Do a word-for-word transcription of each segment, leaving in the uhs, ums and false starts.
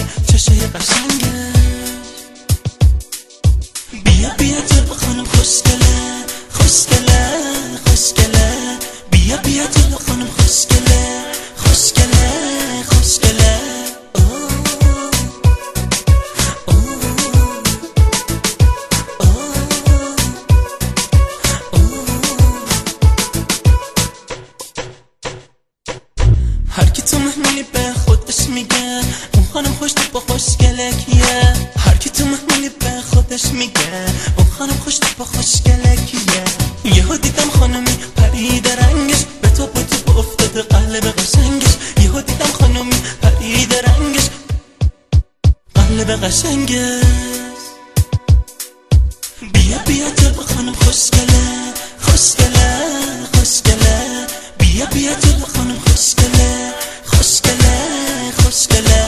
مهمونی چشای قشنگه. بیا بیا جلو خانم خوشگله خوشگله خوشگله، بیا بیا جلو خانم خوشگله خوشگله خوشگله. هر کی تو مهمونی به خودش میگه اون خانم خوش تو با خوشگله کیه. هر کی تو مهمونی به خودش میگه اون خانم خوش تو با خوشگله کیه. یهو دیدم خانمی پرید رنگش به تو با تو افتاده قلب قشنگش. یهو دیدم خانمی پرید رنگش قلب قشنگش. بیا بیا جلو خانم خوشگله خوشگله خوشگله، بیا بیا جلو خانم خوشگله خوشگله خوشگله.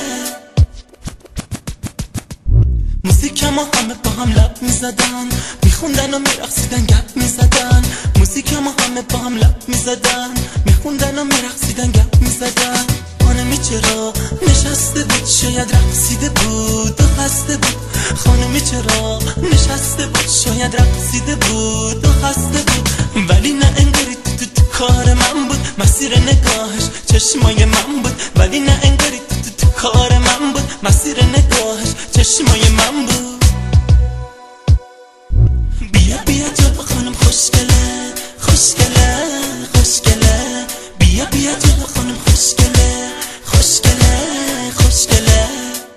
موزیک ما همه با هم لب میزدن، میخوندن و میرقصیدن گپ میزدن. موزیک ما همه با هم لب میزدن، میخوندن و میرقصیدن گپ میزدن. خانمی چرا نشسته بود شاید رقصیده بود و خسته بود. خانمی چرا نشسته بود شاید رقصیده بود و خسته بود. ولی نه انگاری تو تو, تو کار من بود، مسیر نگاهش چشمای من بود. ولی نه انگاری تو تو, تو کار من بود، مسیر نگاهش چشمای من بود. بیا بیا جلو خانم خوشگله خوشگله خوشگله، بیا بیا جلو خانم خوشگله خوشگله خوشگله.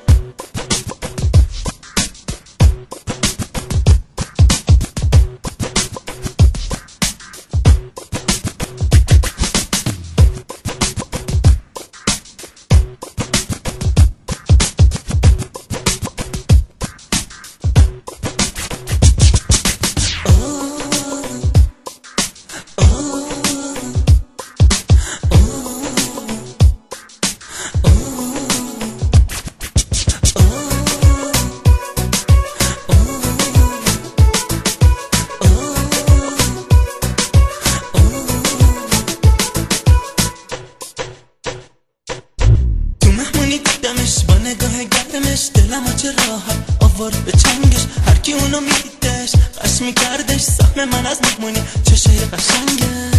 دیدمش با نگاه گرمش، دلمو چه راحت آورد به چنگش. هر کی اونو میدیدش قش میکردش سهم من از مهمونی چشای قشنگه.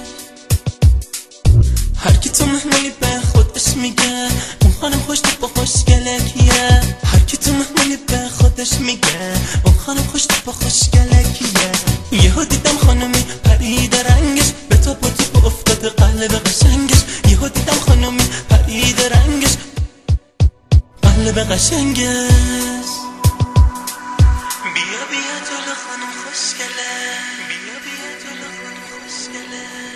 هر کی تو مهمونی به خودش میگه اون خانم خوش تو با خوشگله کیه. هر کی تو مهمونی به خودش میگه اون خانم خوش تو با خوشگله کیه. یهو دیدم خانمی پرید رنگش به تو با تو افتاده قلب قشنگش. یهو دیدم خانمی پرید رنگش قلب قشنگش. بیا بیا جلو خانم خوشگله، بیا بیا جلو خانم خوشگله.